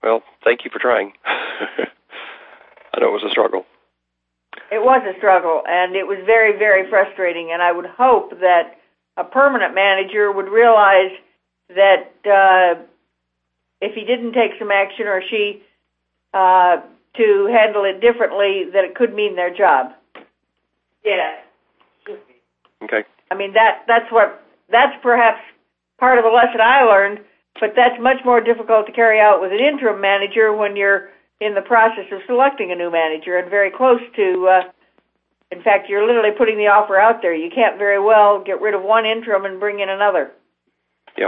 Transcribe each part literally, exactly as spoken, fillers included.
Well, thank you for trying. I know it was a struggle. It was a struggle, and it was very, very frustrating, and I would hope that a permanent manager would realize that uh, if he didn't take some action or she uh, to handle it differently, that it could mean their job. Yeah. Okay. I mean, that that's what that's perhaps part of the lesson I learned, but that's much more difficult to carry out with an interim manager when you're in the process of selecting a new manager and very close to, uh, in fact, you're literally putting the offer out there. You can't very well get rid of one interim and bring in another. Yeah.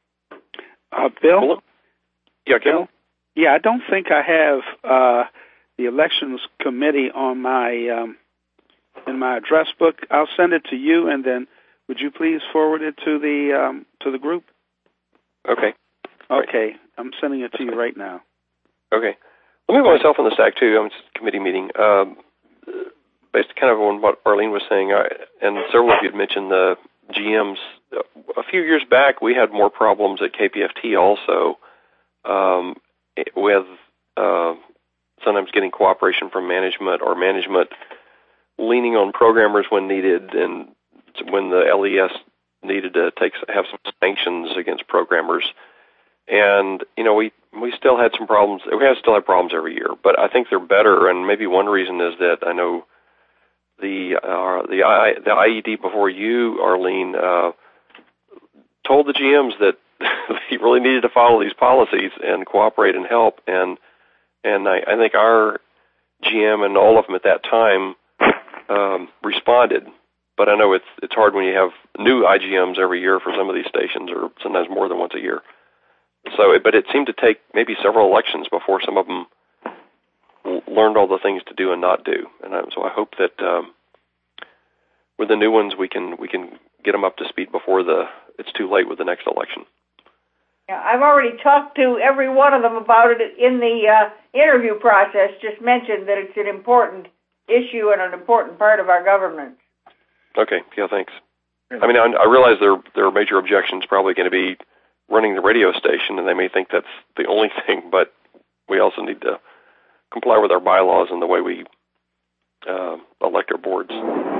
Uh, Bill? Hello? Yeah, Bill? Yeah, I don't think I have uh, the elections committee on my um, in my address book. I'll send it to you, and then would you please forward it to the um, to the group? Okay. Okay, right. I'm sending it to you right now. Okay. Let me put myself on the stack, too. I'm just a committee meeting. Um, based kind of on what Arlene was saying, I, and several of you had mentioned the G Ms. A few years back, we had more problems at K P F T also um, with uh, sometimes getting cooperation from management or management leaning on programmers when needed, and when the L E S needed to take have some sanctions against programmers. And, you know, we, we still had some problems. We have still have problems every year, but I think they're better, and maybe one reason is that I know the uh, the, I, the I E D before you, Arlene, uh, told the G Ms that they really needed to follow these policies and cooperate and help, and and I, I think our G M and all of them at that time um, responded. But I know it's it's hard when you have new I G Ms every year for some of these stations, or sometimes more than once a year. So, but it seemed to take maybe several elections before some of them learned all the things to do and not do. And so I hope that um, with the new ones, we can we can get them up to speed before the it's too late with the next election. Yeah, I've already talked to every one of them about it in the uh, interview process. Just mentioned that it's an important issue and an important part of our government. Okay. Yeah. Thanks. I mean, I, I realize there there are major objections probably going to be running the radio station, and they may think that's the only thing, but we also need to comply with our bylaws and the way we uh, elect our boards.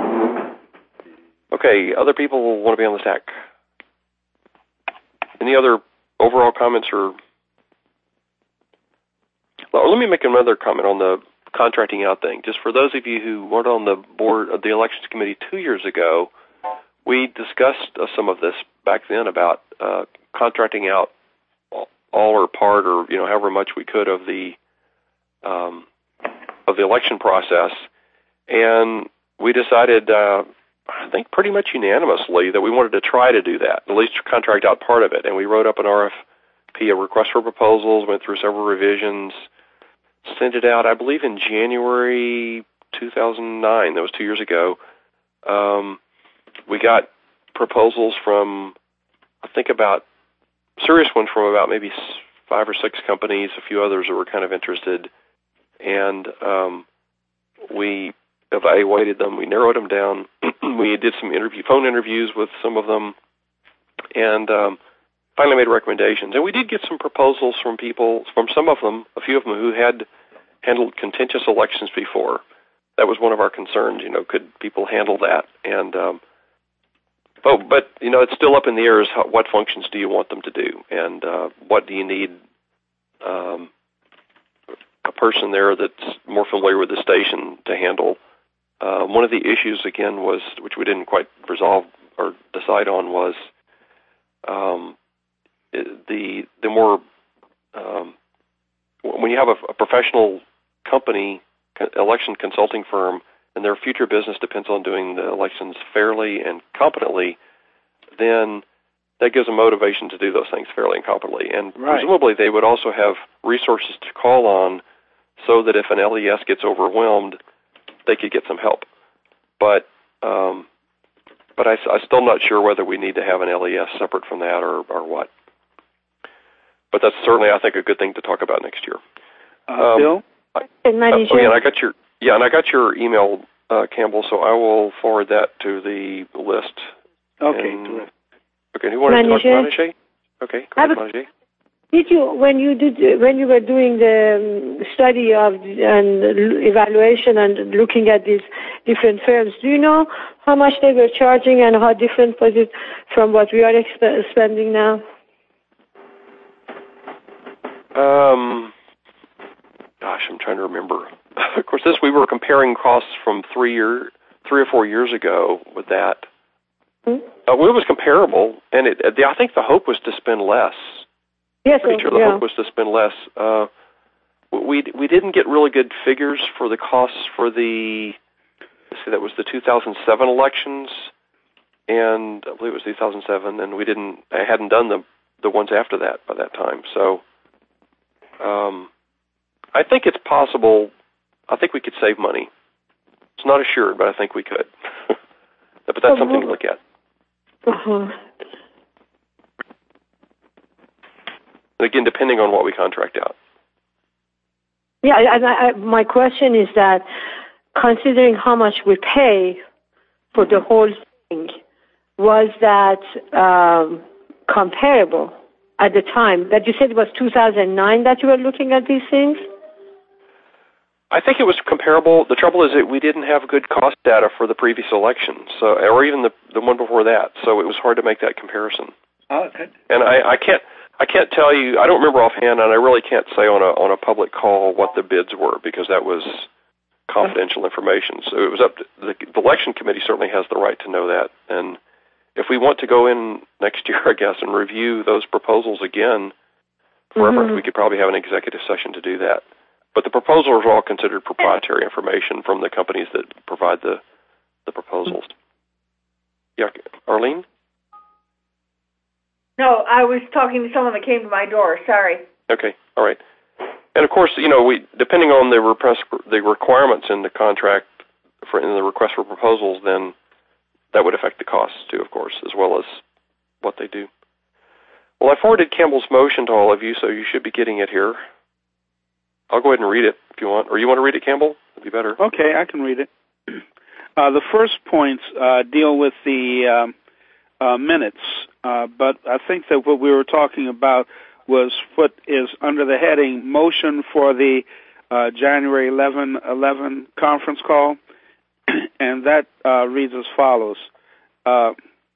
Okay, other people want to be on the stack. Any other overall comments? Or well, let me make another comment on the contracting out thing. Just for those of you who weren't on the board of the elections committee two years ago, we discussed uh, some of this back then about uh, contracting out all or part, or you know, however much we could of the um, of the election process, and we decided, uh, I think, pretty much unanimously that we wanted to try to do that, at least contract out part of it. And we wrote up an R F P, a request for proposals, went through several revisions, sent it out, I believe, in January two thousand nine. That was two years ago. Um, we got proposals from, I think, about serious ones from about maybe five or six companies, a few others that were kind of interested, and um, we evaluated them. We narrowed them down. We did some interview, phone interviews with some of them, and um, finally made recommendations. And we did get some proposals from people, from some of them, a few of them who had handled contentious elections before. That was one of our concerns. You know, could people handle that? And um, Oh, but, you know, it's still up in the air as how, what functions do you want them to do, and uh, what do you need um, a person there that's more familiar with the station to handle. Uh, one of the issues, again, was, which we didn't quite resolve or decide on, was um, the the more, um, when you have a, a professional company, election consulting firm, and their future business depends on doing the elections fairly and competently, then that gives them motivation to do those things fairly and competently. And right. Presumably they would also have resources to call on so that if an L E S gets overwhelmed, they could get some help. But um, but I, I'm still not sure whether we need to have an L E S separate from that or, or what. But that's certainly, I think, a good thing to talk about next year. Uh, um, Bill? I, uh, oh, yeah, and I got your... Yeah, and I got your email, uh, Campbell, so I will forward that to the list. Okay. And, okay, who wanted to talk to Manisha? Okay, go ahead, Manisha. Did you, when you did, when you were doing the study of and evaluation and looking at these different firms, do you know how much they were charging and how different was it from what we are exp- spending now? Um, gosh, I'm trying to remember. Of course, this we were comparing costs from three year, three or four years ago with that. Hmm? Uh, well, it was comparable, and it, the, I think the hope was to spend less. Yes, Pretty sure the yeah. hope was to spend less. Uh, we we didn't get really good figures for the costs for the. Let's see, that was the two thousand seven elections, and I believe it was two thousand seven, and we didn't. I hadn't done the the ones after that by that time. So, um, I think it's possible. I think we could save money. It's not assured, but I think we could. But that's uh-huh. something to look at. Uh-huh. Again, depending on what we contract out. Yeah, and I, I, my question is that, considering how much we pay for the whole thing, was that um, comparable at the time? That you said it was two thousand nine that you were looking at these things? I think it was comparable. The trouble is that we didn't have good cost data for the previous election, so or even the the one before that, so it was hard to make that comparison. Oh, okay. And I, I can't. I can't tell you, I don't remember offhand, and I really can't say on a on a public call what the bids were because that was confidential information. So it was up to the, the election committee certainly has the right to know that. And if we want to go in next year, I guess, and review those proposals again for reference, mm-hmm. we could probably have an executive session to do that. But the proposals are all considered proprietary information from the companies that provide the, the proposals. Yeah, Arlene? No, I was talking to someone that came to my door. Sorry. Okay, all right. And of course, you know, we depending on the repress, the requirements in the contract for in the request for proposals, then that would affect the costs too, of course, as well as what they do. Well, I forwarded Campbell's motion to all of you, so you should be getting it here. I'll go ahead and read it if you want, or you want to read it, Campbell? That'd be better. Okay, I can read it. Uh, the first points uh, deal with the um, uh, minutes. Uh, but I think that what we were talking about was what is under the heading motion for the uh, January eleventh eleven conference call, and that uh, reads as follows. Uh,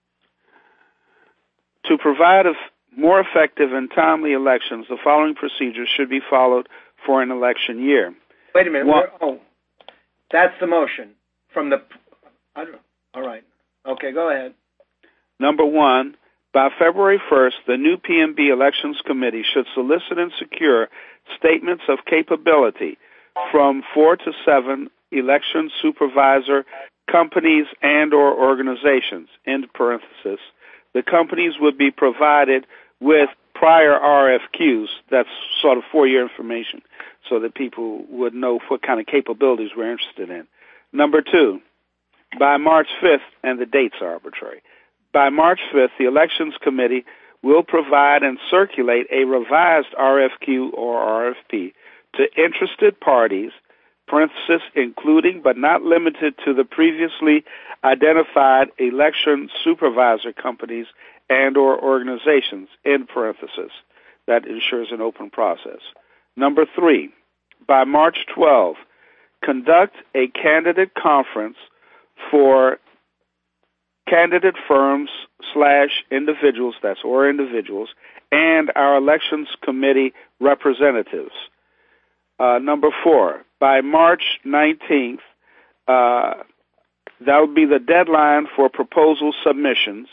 to provide a more effective and timely elections, the following procedures should be followed for an election year. Wait a minute. One, oh, that's the motion from the... I don't, all right. Okay, go ahead. Number one, by February first, the new P M B Elections Committee should solicit and secure statements of capability from four to seven election supervisor companies and or organizations, end parenthesis. The companies would be provided with prior R F Qs, that's sort of four-year information, so that people would know what kind of capabilities we're interested in. Number two, by March fifth, and the dates are arbitrary, by March fifth, the Elections Committee will provide and circulate a revised R F Q or R F P to interested parties, parenthesis, including but not limited to the previously identified election supervisor companies and or organizations, end parenthesis. That ensures an open process. Number three, by March twelfth, conduct a candidate conference for candidate firms slash individuals, that's or individuals, and our elections committee representatives. Uh, number four, by March nineteenth, uh, that will be the deadline for proposal submissions.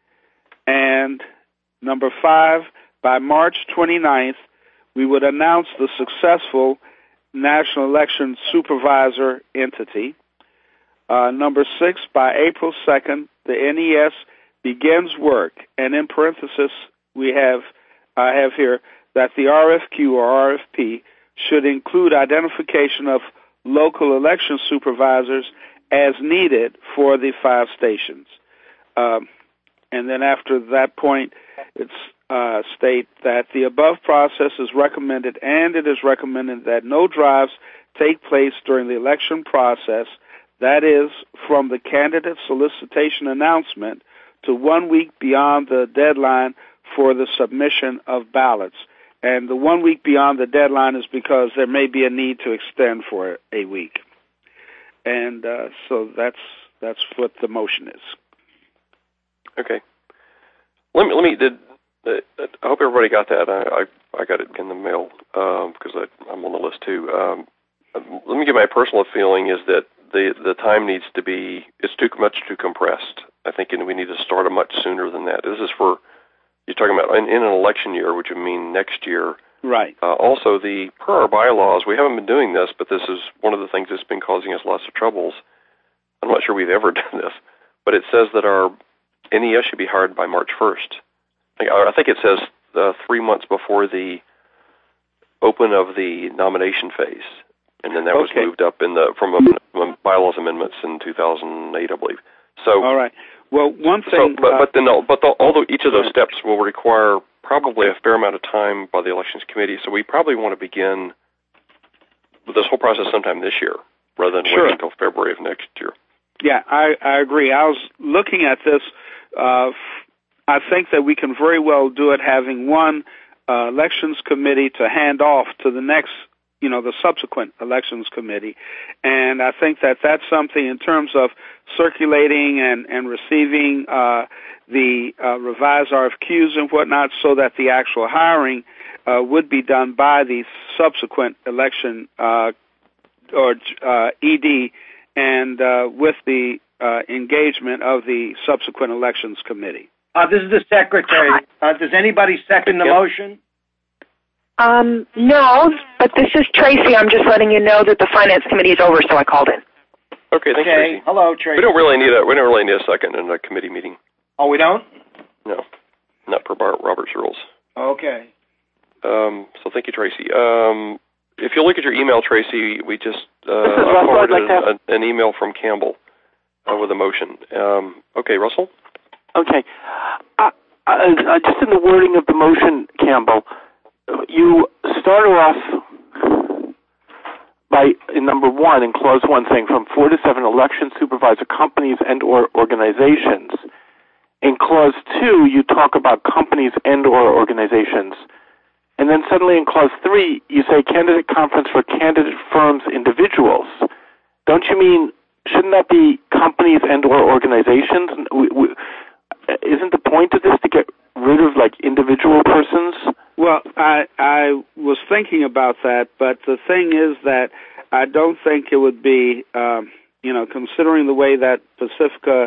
And number five, by March twenty-ninth, we would announce the successful National Election Supervisor entity. Uh, number six, by April second, the N E S begins work, and in parenthesis, we have I have here that the R F Q or R F P should include identification of local election supervisors as needed for the five stations. Um, and then after that point, it's uh, state that the above process is recommended, and it is recommended that no drives take place during the election process, that is, from the candidate solicitation announcement to one week beyond the deadline for the submission of ballots. And the one week beyond the deadline is because there may be a need to extend for a week. And uh, so that's that's what the motion is. Okay. Let me let me did. Uh, I hope everybody got that. I I, I got it in the mail um, because I, I'm on the list too. Um, let me give my personal feeling is that the the time needs to be it's too much too compressed. I think and we need to start it much sooner than that. This is for you're talking about in, in an election year, which would mean next year. Right. Uh, also, the per our bylaws, we haven't been doing this, but this is one of the things that's been causing us lots of troubles. I'm not sure we've ever done this, but it says that our N E S should be hired by March first. I think it says uh, three months before the open of the nomination phase, and then that was okay. moved up in the from, a, from bylaws amendments in two thousand eight, I believe. So, all right. Well, one thing, so, but, uh, but then, but the, although each of those steps will require probably a fair amount of time by the elections committee, so we probably want to begin with this whole process sometime this year, rather than sure. waiting until February of next year. Yeah, I, I agree. I was looking at this. Uh, I think that we can very well do it having one uh, elections committee to hand off to the next, you know, the subsequent elections committee. And I think that that's something in terms of circulating and, and receiving uh, the uh, revised R F Qs and whatnot so that the actual hiring uh, would be done by the subsequent election uh, or uh, E D and uh, with the uh, engagement of the subsequent elections committee. Uh, this is the secretary. Uh, does anybody second the yep. motion? Um, no, but this is Tracy. I'm just letting you know that the finance committee is over, so I called in. Okay, thanks, okay. Tracy. Hello, Tracy. We don't really need a we don't really need a second in a committee meeting. Oh, we don't? No, not per Robert's rules. Okay. Um, so thank you, Tracy. Um, if you look at your email, Tracy, we just uh, this is Russell. forwarded I'd like to have... an, an email from Campbell uh, with a motion. Um, okay, Russell? Okay. Uh, uh, just in the wording of the motion, Campbell, you started off by, in number one, in clause one, saying from four to seven election supervisor companies and or organizations. In clause two, you talk about companies and or organizations. And then suddenly in clause three, you say candidate conference for candidate firms, individuals. Don't you mean, shouldn't that be companies and or organizations? We, we, isn't the point of this to get rid of, like, individual persons? Well, I I was thinking about that, but the thing is that I don't think it would be, um, you know, considering the way that Pacifica,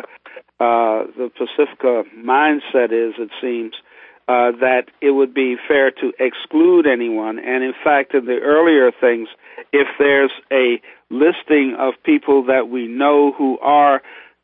uh, the Pacifica mindset is, it seems, uh, that it would be fair to exclude anyone. And in fact, in the earlier things, if there's a listing of people that we know who are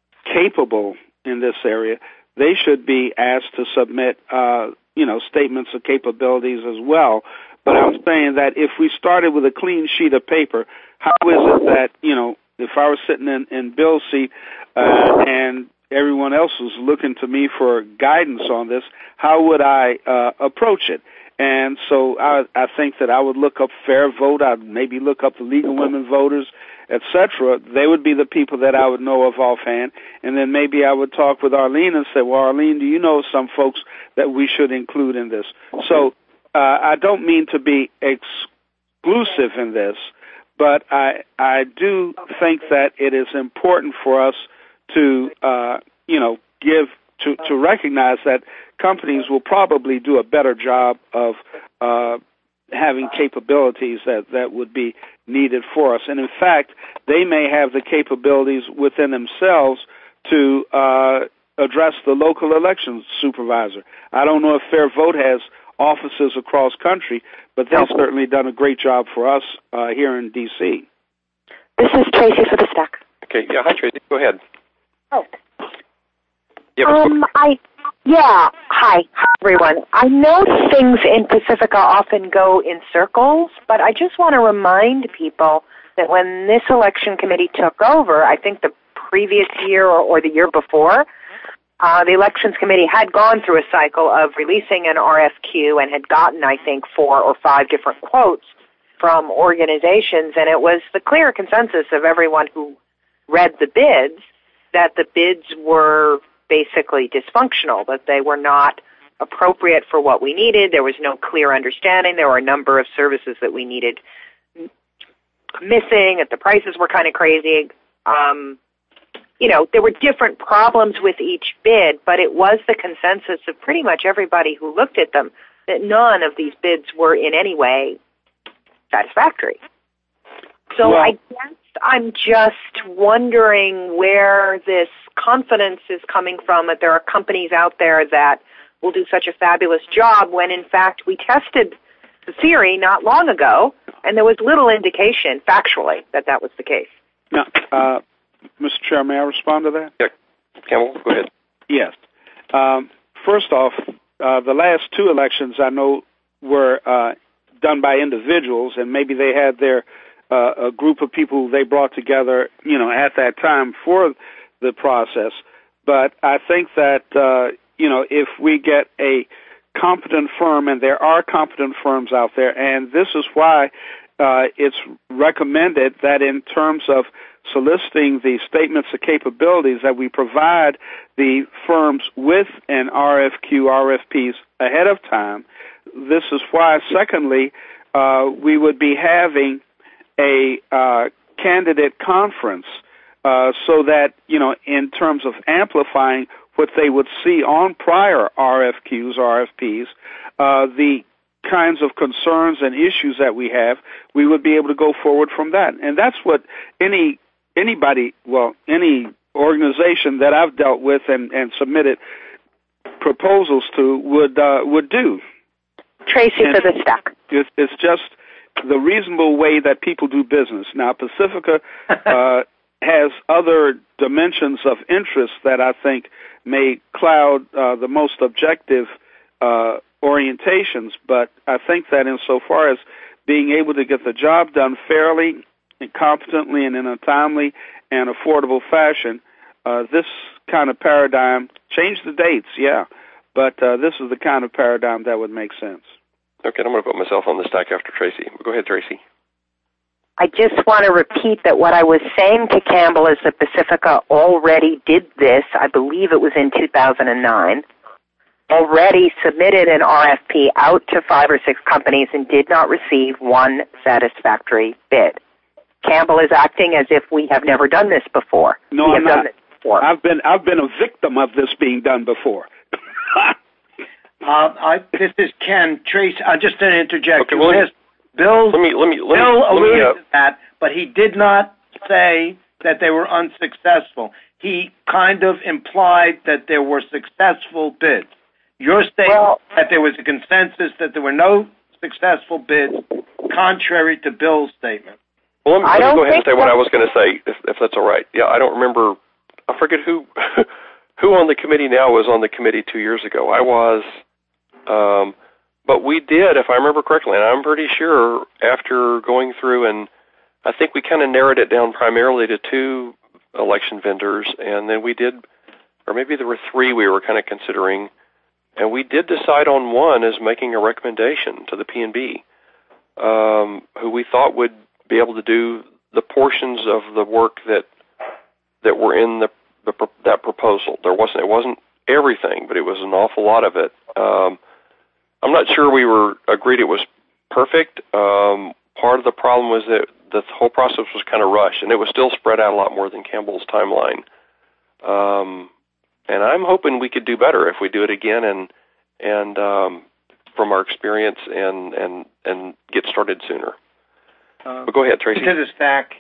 capable in this area, they should be asked to submit, uh, you know, statements of capabilities as well. But I'm saying that if we started with a clean sheet of paper, how is it that, you know, if I was sitting in, in Bill's seat uh, and everyone else was looking to me for guidance on this, how would I uh, approach it? And so I, I think that I would look up Fair Vote. I'd maybe look up the League of Women Voters, et cetera. They would be the people that I would know of offhand. And then maybe I would talk with Arlene and say, well, Arlene, do you know some folks that we should include in this? So uh, I don't mean to be exclusive in this, but I I do think that it is important for us to, uh, you know, give, to, to recognize that companies will probably do a better job of uh, having capabilities that, that would be needed for us. And in fact, they may have the capabilities within themselves to uh, address the local elections supervisor. I don't know if Fair Vote has offices across country, but they've certainly done a great job for us uh, here in D C. This is Tracy for the stack. Okay, yeah, hi, Tracy. Go ahead. Oh. Yeah, um, I, yeah, hi, hi, everyone. I know things in Pacifica often go in circles, but I just want to remind people that when this election committee took over, I think the previous year or, or the year before, uh, the elections committee had gone through a cycle of releasing an R F Q and had gotten, I think, four or five different quotes from organizations, and it was the clear consensus of everyone who read the bids that the bids were basically dysfunctional, that they were not appropriate for what we needed. There was no clear understanding. There were a number of services that we needed missing, and the prices were kind of crazy. Um, you know, there were different problems with each bid, but it was the consensus of pretty much everybody who looked at them that none of these bids were in any way satisfactory. So well, I guess I'm just wondering where this confidence is coming from, that there are companies out there that will do such a fabulous job when, in fact, we tested the theory not long ago, and there was little indication, factually, that that was the case. Now, uh, Mister Chair, may I respond to that? Yeah. Campbell, go ahead. Yes. Um, first off, uh, the last two elections I know were uh, done by individuals, and maybe they had their uh, a group of people they brought together, you know, at that time for the process. But I think that, uh, you know, if we get a competent firm, and there are competent firms out there, and this is why uh, it's recommended that in terms of soliciting the statements of capabilities that we provide the firms with an R F Q, R F Ps ahead of time. This is why, secondly, uh, we would be having a uh, candidate conference uh, so that, you know, in terms of amplifying what they would see on prior R F Qs, R F Ps, uh, the kinds of concerns and issues that we have, we would be able to go forward from that. And that's what any anybody, well, any organization that I've dealt with and, and submitted proposals to would uh, would do. Tracy and for the stack. It's, it's just the reasonable way that people do business. Now, Pacifica uh, has other dimensions of interest that I think may cloud uh, the most objective uh, orientations, but I think that insofar as being able to get the job done fairly and competently and in a timely and affordable fashion, uh, this kind of paradigm, change the dates, yeah, but uh, this is the kind of paradigm that would make sense. Okay, I'm going to put myself on the stack after Tracy. Go ahead, Tracy. I just want to repeat that what I was saying to Campbell is that Pacifica already did this. I believe it was in two thousand nine. Already submitted an R F P out to five or six companies and did not receive one satisfactory bid. Campbell is acting as if we have never done this before. No, we I'm have not. done this before. I've been I've been a victim of this being done before. uh, I, this is Ken. Trace, uh, just an interject. Okay, well, Yes, Bill, let me let me let Bill me, alluded let me, uh, to that, but he did not say that they were unsuccessful. He kind of implied that there were successful bids. Your statement well, that there was a consensus that there were no successful bids, contrary to Bill's statement. Well, let me, I let me don't go ahead and think say what so. I was going to say, if, if that's all right. Yeah, I don't remember. I forget who who on the committee now was on the committee two years ago. I was, um, but we did, if I remember correctly, and I'm pretty sure after going through and I think we kind of narrowed it down primarily to two election vendors, and then we did, or maybe there were three we were kind of considering. And we did decide on one as making a recommendation to the P and B, um, who we thought would be able to do the portions of the work that that were in the, the that proposal. There wasn't it wasn't everything, but it was an awful lot of it. Um, I'm not sure we were agreed it was perfect. Um, part of the problem was that the whole process was kind of rushed, and it was still spread out a lot more than Campbell's timeline. Um, And I'm hoping we could do better if we do it again and and um, from our experience and, and, and get started sooner. Uh, but go ahead, Tracy. To the stack.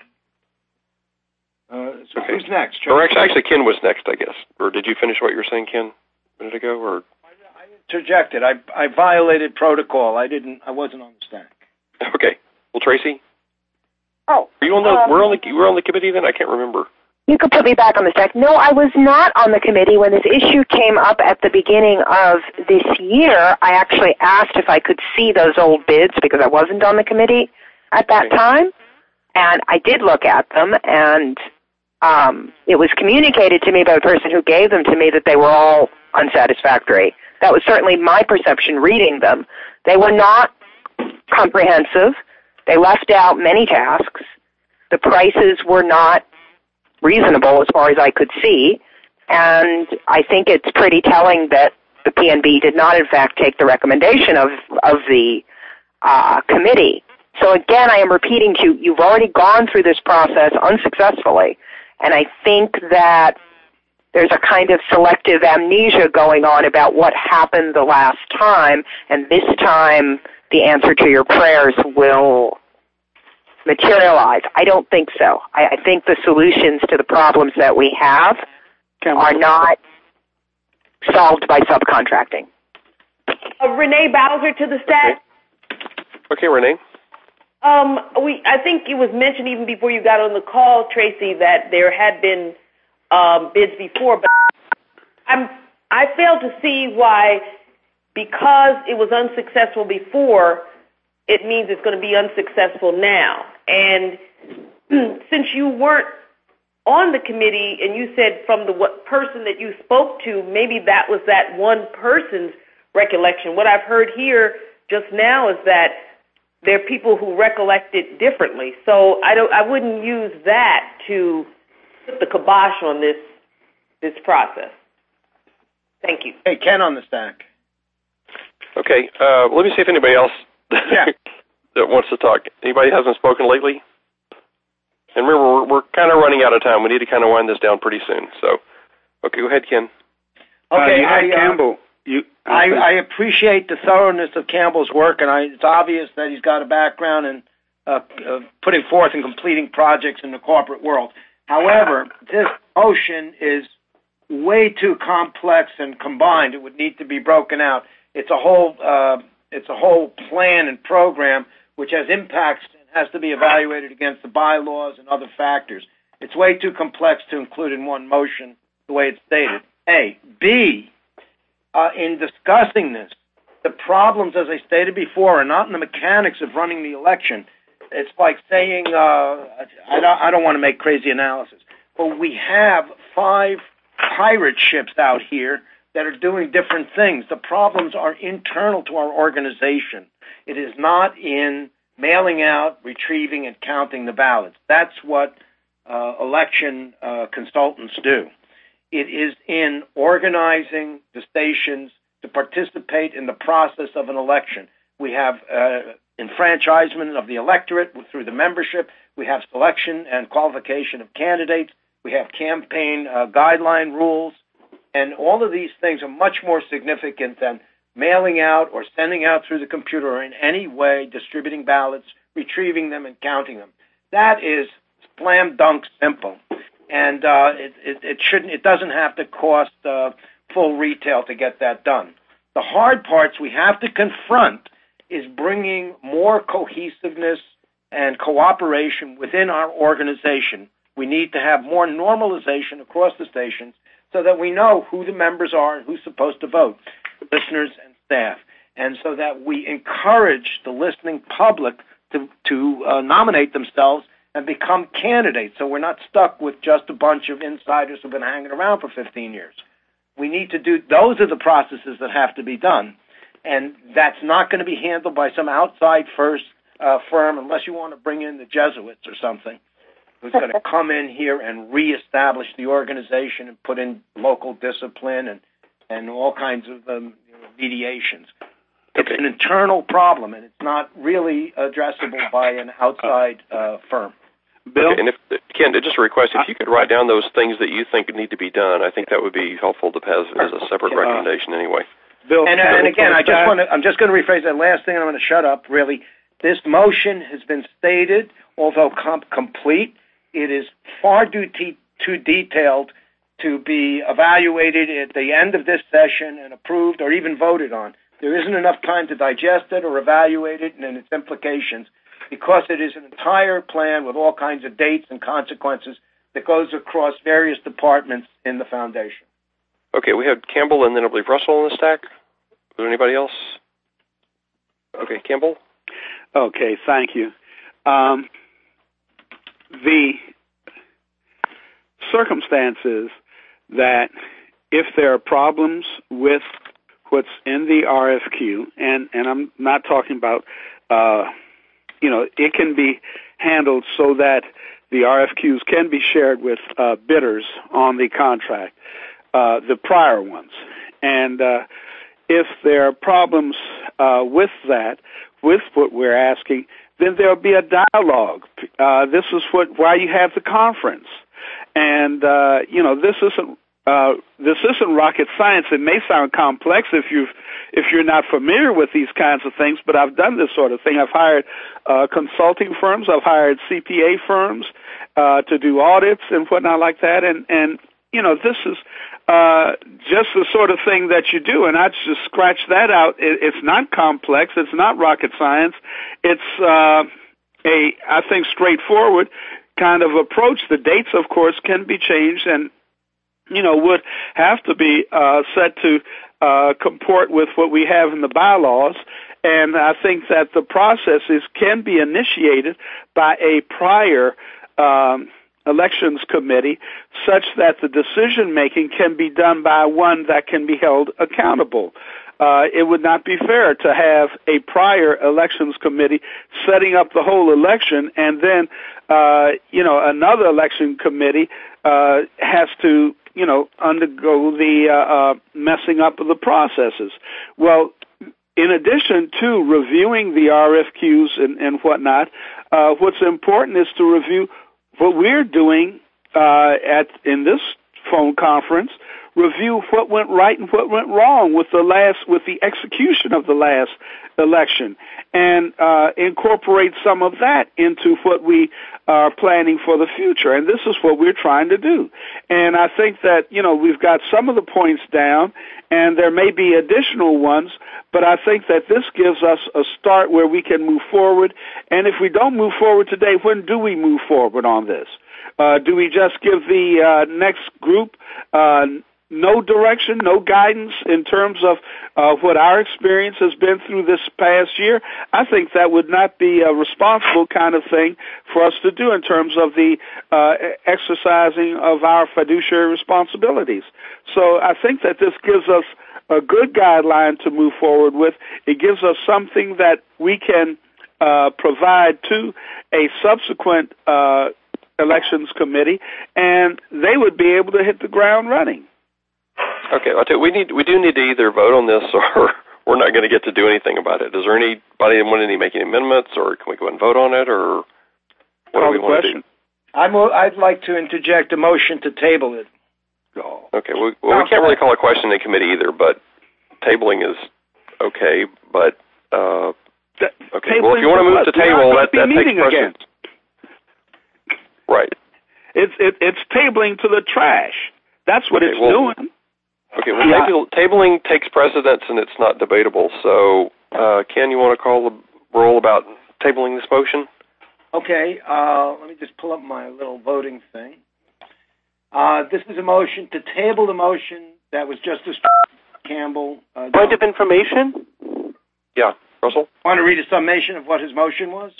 Uh, so okay. Who's next? Tracy? Or actually, actually, Ken was next, I guess. Or did you finish what you were saying, Ken, a minute ago? Or I interjected. I I violated protocol. I didn't. I wasn't on the stack. Okay. Well, Tracy. Oh, Are you on the? um, we're on the. We're on the committee then. I can't remember. You could put me back on the stack. No, I was not on the committee. When this issue came up at the beginning of this year, I actually asked if I could see those old bids because I wasn't on the committee at that Okay. time. And I did look at them, and um, it was communicated to me by the person who gave them to me that they were all unsatisfactory. That was certainly my perception reading them. They were not comprehensive. They left out many tasks. The prices were not reasonable as far as I could see, and I think it's pretty telling that the P N B did not, in fact, take the recommendation of of the uh, committee. So again, I am repeating to you, you've already gone through this process unsuccessfully, and I think that there's a kind of selective amnesia going on about what happened the last time, and this time the answer to your prayers will materialize. I don't think so. I, I think the solutions to the problems that we have are not solved by subcontracting. Uh, Renee Bowser to the stat. Okay, okay Renee. Um, we, I think it was mentioned even before you got on the call, Tracy, that there had been um, bids before, but I'm, I fail to see why, because it was unsuccessful before, it means it's going to be unsuccessful now. And since you weren't on the committee and you said from the what person that you spoke to, maybe that was that one person's recollection. What I've heard here just now is that there are people who recollect it differently. So I don't. I wouldn't use that to put the kibosh on this this process. Thank you. Hey, Ken on the stack. Okay, uh, let me see if anybody else yeah. that wants to talk. Anybody hasn't spoken lately? And remember, we're, we're kind of running out of time. We need to kind of wind this down pretty soon. So, okay, go ahead, Ken. Okay, uh, I, uh, Campbell. You, I, I appreciate the thoroughness of Campbell's work, and I, it's obvious that he's got a background in uh, uh, putting forth and completing projects in the corporate world. However, this motion is way too complex and combined. It would need to be broken out. It's a whole, uh, it's a whole plan and program which has impacts and has to be evaluated against the bylaws and other factors. It's way too complex to include in one motion the way it's stated. A. B. Uh, in discussing this, the problems, as I stated before, are not in the mechanics of running the election. It's like saying, uh, I, don't, I don't want to make crazy analysis, but we have five pirate ships out here that are doing different things. The problems are internal to our organization. It is not in mailing out, retrieving, and counting the ballots. That's what uh, election uh, consultants do. It is in organizing the stations to participate in the process of an election. We have uh, enfranchisement of the electorate through the membership. We have selection and qualification of candidates. We have campaign uh, guideline rules. And all of these things are much more significant than mailing out or sending out through the computer or in any way distributing ballots, retrieving them, and counting them. That is slam dunk simple. And uh, it, it, it shouldn't. It doesn't have to cost uh, full retail to get that done. The hard parts we have to confront is bringing more cohesiveness and cooperation within our organization. We need to have more normalization across the stations so that we know who the members are and who's supposed to vote, listeners and staff, and so that we encourage the listening public to, to uh, nominate themselves and become candidates, so we're not stuck with just a bunch of insiders who've been hanging around for fifteen years. We need to do, those are the processes that have to be done, and that's not going to be handled by some outside first uh, firm unless you want to bring in the Jesuits or something, who's going to come in here and reestablish the organization and put in local discipline and, and all kinds of um, you know, mediations. It's an internal problem, and it's not really addressable by an outside uh, firm. Bill? Okay, and if, Ken, just a request, if you could write down those things that you think need to be done, I think that would be helpful to pass as a separate uh, recommendation anyway. Bill, and, uh, and again, I just want to, I'm just going to rephrase that last thing, and I'm going to shut up, really. This motion has been stated, although com- complete. It is far too, te- too detailed to be evaluated at the end of this session and approved or even voted on. There isn't enough time to digest it or evaluate it and its implications because it is an entire plan with all kinds of dates and consequences that goes across various departments in the foundation. Okay, we have Campbell and then I believe Russell in the stack. Is there anybody else? Okay, Campbell? Okay, thank you. Um, the circumstances that if there are problems with what's in the R F Q, and, and I'm not talking about, uh, you know, it can be handled so that the R F Qs can be shared with uh, bidders on the contract, uh, the prior ones. And uh, if there are problems uh, with that, with what we're asking, then there'll be a dialogue. Uh, this is what why you have the conference. And, uh, you know, this isn't uh, this isn't rocket science. It may sound complex if you've if you're not familiar with these kinds of things, but I've done this sort of thing. I've hired uh, consulting firms. I've hired C P A firms uh, to do audits and whatnot like that. And, and you know, this is uh, just the sort of thing that you do. And I just scratch that out. It, it's not complex. It's not rocket science. It's uh, a, I think, straightforward kind of approach. The dates, of course, can be changed and, you know, would have to be uh, set to uh, comport with what we have in the bylaws. And I think that the processes can be initiated by a prior um, elections committee such that the decision-making can be done by one that can be held accountable. Uh, it would not be fair to have a prior elections committee setting up the whole election and then, uh, you know, another election committee uh, has to, you know, undergo the uh, uh, messing up of the processes. Well, in addition to reviewing the R F Qs and, and whatnot, uh, what's important is to review what we're doing uh, at in this phone conference, review what went right and what went wrong with the last, with the execution of the last election, and uh, incorporate some of that into what we are planning for the future. And this is what we're trying to do. And I think that, you know, we've got some of the points down, and there may be additional ones, but I think that this gives us a start where we can move forward. And if we don't move forward today, when do we move forward on this? Uh, do we just give the uh, next group uh, no direction, no guidance in terms of uh, what our experience has been through this past year? I think that would not be a responsible kind of thing for us to do in terms of the uh, exercising of our fiduciary responsibilities. So I think that this gives us a good guideline to move forward with. It gives us something that we can uh, provide to a subsequent uh, elections committee, and they would be able to hit the ground running. Okay, I'll tell you, we need we do need to either vote on this or we're not going to get to do anything about it. Is there anybody want to make any amendments, or can we go and vote on it, or what do we want to do? I'm, I'd like to interject a motion to table it. Oh. Okay, well, well we can't really call a question in committee either, but tabling is okay. But uh, okay, well, if you want to move to table, that, that takes precedence. Right. It's it, it's tabling to the trash. That's what okay, it's well, doing. Okay, well, yeah. table, tabling takes precedence and it's not debatable. So, uh, Ken, you want to call the roll about tabling this motion? Okay, uh, let me just pull up my little voting thing. Uh, this is a motion to table the motion that was just as Campbell. Uh, Point of information? Yeah, Russell? Want to read a summation of what his motion was?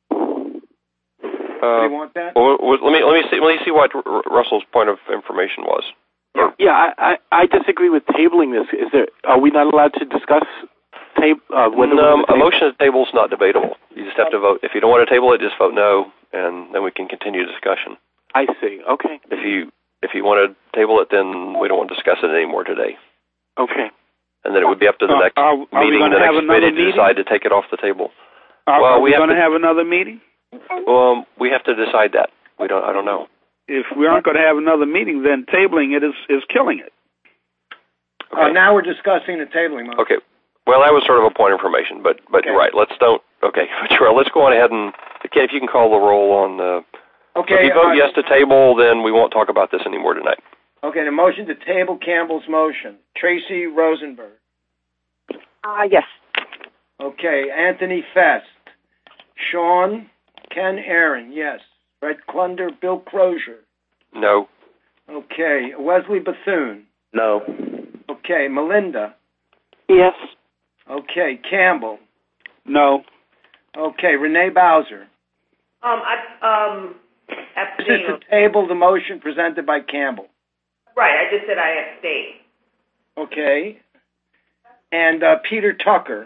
Uh, do you want that? Well, let me let me see let me see what R- Russell's point of information was. Yeah, yeah I, I, I disagree with tabling this. Is there? Are we not allowed to discuss tab? Uh, whether no, a table? motion to table is not debatable. You just have to vote. If you don't want to table it, just vote no, and then we can continue discussion. I see. Okay. If you if you want to table it, then we don't want to discuss it anymore today. Okay. And then it would be up to the uh, next are, are meeting, the next committee to decide to take it off the table. Are, well, are we, we going to to have another meeting? Well, we have to decide that. We don't. I don't know. If we aren't going to have another meeting, then tabling it is, is killing it. Okay. Uh, now we're discussing the tabling motion. Okay. Well, that was sort of a point of information, but but okay. You're right. Let's don't. Okay, Terrell, let's go on ahead and Ken, if you can call the roll on. Uh, okay. If you vote uh, yes to table, then we won't talk about this anymore tonight. Okay. The motion to table Campbell's motion. Tracy Rosenberg. Uh, yes. Okay. Anthony Fest. Sean. Ken Aaron. Yes. Fred Klunder. Bill Crozier. No. Okay. Wesley Bethune. No. Okay. Melinda. Yes. Okay. Campbell. No. Okay. Renee Bowser. Um, I, um, This is to table the motion presented by Campbell. Right. I just said I abstain. Okay. And uh, Peter Tucker.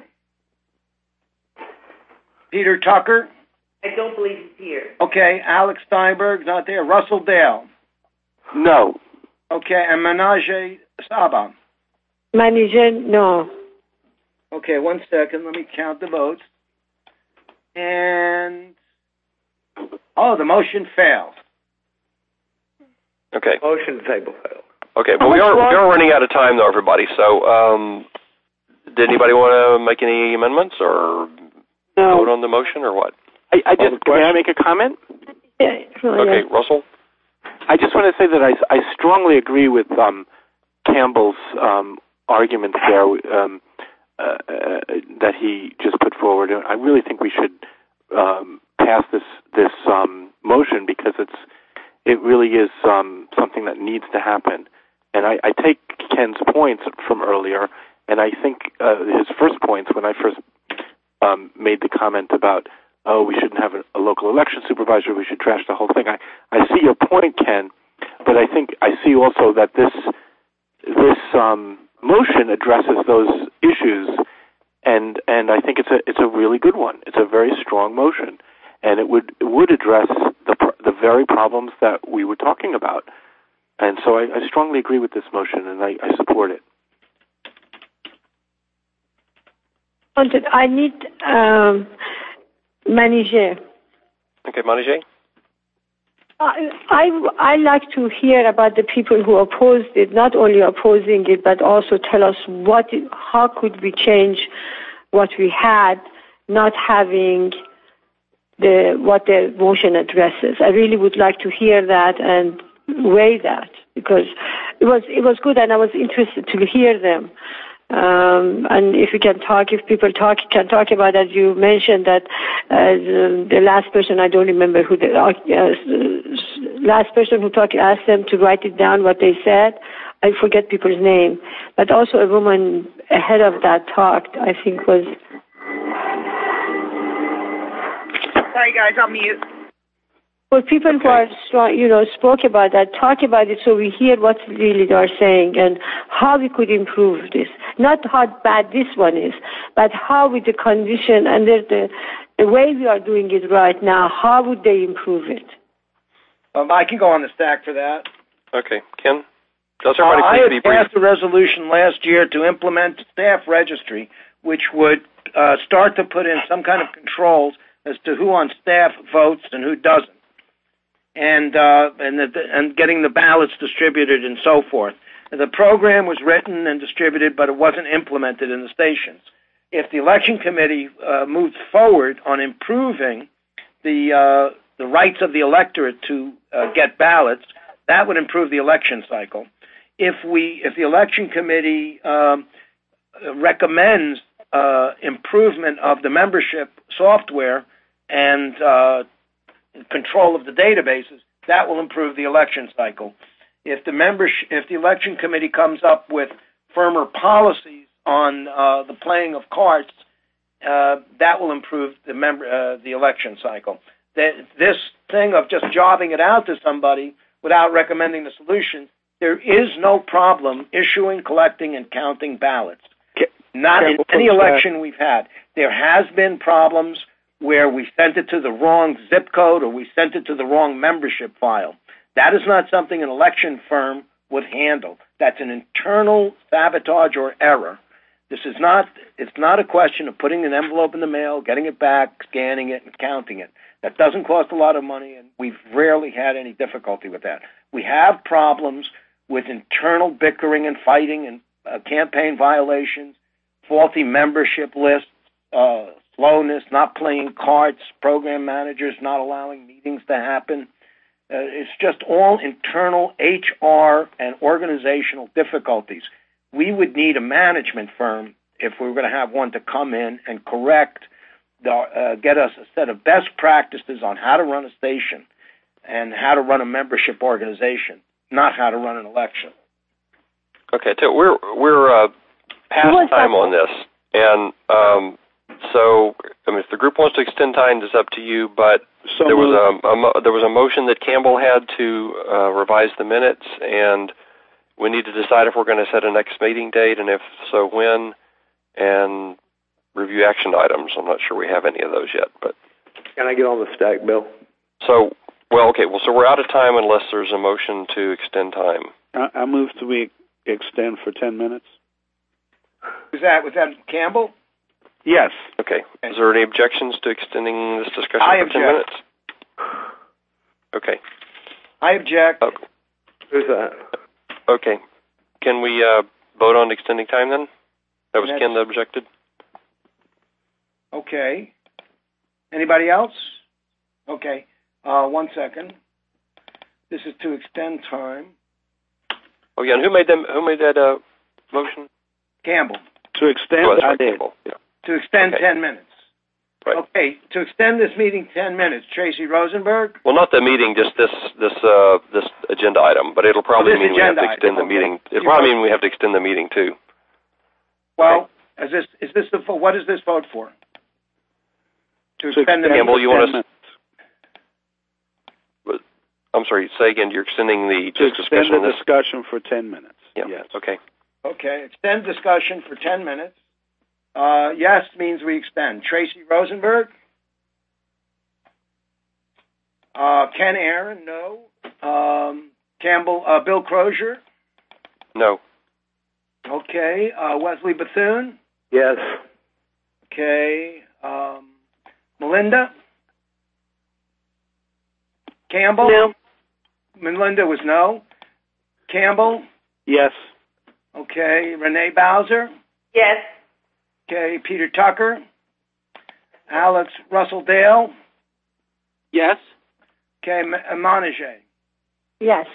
Peter Tucker. I don't believe he's here. Okay. Alex Steinberg's not there. Russell Dale. No. Okay. And Menage Saba. Manager, no. Okay, one second. Let me count the votes. And, oh, the motion failed. Okay. Motion table failed. Okay, but we are, we are running out of time, though, everybody. So, um, did anybody want to make any amendments or no. vote on the motion or what? I, I just, may I make a comment? Yeah. Oh, okay, yeah. Russell? I just want to say that I, I strongly agree with um, Campbell's um, arguments there um, uh, uh, that he just put forward. I really think we should um, pass this this um, motion because it's it really is um, something that needs to happen. And I, I take Ken's points from earlier, and I think uh, his first points when I first um, made the comment about, oh, we shouldn't have a, a local election supervisor, we should trash the whole thing. I, I see your point, Ken, but I think I see also that this this um, motion addresses those issues, and and I think it's a it's a really good one. It's a very strong motion, and it would it would address the the very problems that we were talking about. And so I, I strongly agree with this motion, and I, I support it. I need um, manager. Okay, manager. I, I I like to hear about the people who opposed it, not only opposing it, but also tell us what, it, how could we change what we had, not having the what the motion addresses. I really would like to hear that and weigh that because it was it was good and I was interested to hear them. Um, and if we can talk, if people talk, can talk about, as you mentioned, that uh, the, the last person, I don't remember who the uh, last person who talked, asked them to write it down what they said. I forget people's name, but also a woman ahead of that talked, I think was. Sorry guys, I'll mute. Well, people who are strong, you know, spoke about that, talk about it so we hear what really they are saying and how we could improve this. Not how bad this one is, but how with the condition and the, the, the way we are doing it right now, how would they improve it? Um, I can go on the stack for that. Okay. Ken? Does everybody uh, please I had be brief? passed a resolution last year to implement staff registry, which would uh, start to put in some kind of controls as to who on staff votes and who doesn't. And uh, and the, and getting the ballots distributed and so forth. The program was written and distributed, but it wasn't implemented in the stations. If the election committee uh, moves forward on improving the uh, the rights of the electorate to uh, get ballots, that would improve the election cycle. If we if the election committee um, recommends uh, improvement of the membership software and uh, control of the databases, that will improve the election cycle. If the membership, if the election committee comes up with firmer policies on uh, the playing of cards, uh, that will improve the member uh, the election cycle. That this thing of just jobbing it out to somebody without recommending the solution, there is no problem issuing, collecting, and counting ballots. Not in any election we've had. There has been problems where we sent it to the wrong zip code or we sent it to the wrong membership file. That is not something an election firm would handle. That's an internal sabotage or error. This is not, it's not a question of putting an envelope in the mail, getting it back, scanning it, and counting it. That doesn't cost a lot of money, and we've rarely had any difficulty with that. We have problems with internal bickering and fighting and uh, campaign violations, faulty membership lists, uh, slowness, not playing cards, program managers not allowing meetings to happen. Uh, it's just all internal H R and organizational difficulties. We would need a management firm, if we were going to have one, to come in and correct, the, uh, get us a set of best practices on how to run a station and how to run a membership organization, not how to run an election. Okay, so we're we're uh, past time on this, and um, so I mean, if the group wants to extend time, it's up to you. But so there was a, a there was a motion that Campbell had to uh, revise the minutes, and we need to decide if we're going to set a next meeting date, and if so, when, and review action items. I'm not sure we have any of those yet, but can I get on the stack, Bill? So, well, okay, well, so we're out of time unless there's a motion to extend time. I, I move to we extend for ten minutes. Was that, was that Campbell? Yes. Okay. Is there any objections to extending this discussion I for ten object. minutes? Okay. I object. Oh, Who's that? okay. Can we uh, vote on extending time then? That was That's- Ken that objected? Okay. Anybody else? Okay. Uh, one second. This is to extend time. Oh, yeah, and who made them? Who made that uh, motion? Campbell. To extend, Oh, that's I right, did. Campbell. Yeah. To extend Okay. ten minutes. Right. Okay. To extend this meeting ten minutes. Tracy Rosenberg. Well, not the meeting, just this this uh, this agenda item, but it'll probably Oh, this mean we have to agenda extend item, the okay. meeting. It'll You probably vote. mean we have to extend the meeting too. Well, is this is this the what is this vote for? To To extend the extend Campbell, meeting. you want ten us? I'm sorry. Say again. You're extending the To just extend discussion the on this. discussion for ten minutes. Yeah. Yes. Okay. Okay. Extend discussion for ten minutes. Uh, yes means we extend. Tracy Rosenberg. Uh, Ken Aaron, no. Um, Campbell, uh, Bill Crozier. No. Okay. Uh, Wesley Bethune. Yes. Okay. Um, Melinda. Campbell. No. Melinda was no. Campbell. Yes. Okay. Renee Bowser. Yes. Okay. Peter Tucker. Alex Russell Dale. Yes. Okay. M- Montague. Yes.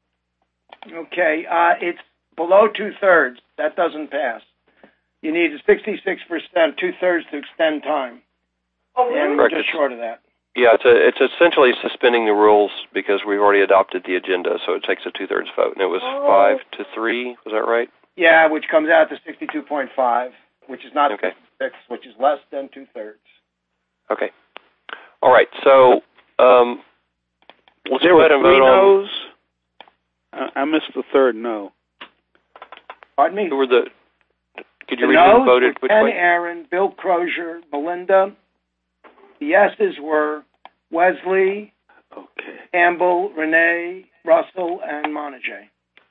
Okay. Uh, it's below two thirds. That doesn't pass. You need sixty-six percent, two thirds to extend time. Oh, And we're Correct. just short of that. Yeah, it's a, it's essentially suspending the rules because we've already adopted the agenda, so it takes a two-thirds vote, and it was Oh. five to three. Was that right? Yeah, which comes out to sixty-two point five, which is not Okay. sixty-six, which is less than two thirds. Okay. All right. So um, let's There go were ahead and three vote on. no's. I, I missed the third no. Pardon me. Who were the? Could you The read who no's voted were which Ken way? Aaron, Bill Crozier, Melinda. The yeses were Wesley, Okay. Campbell, Renee, Russell, and Montague.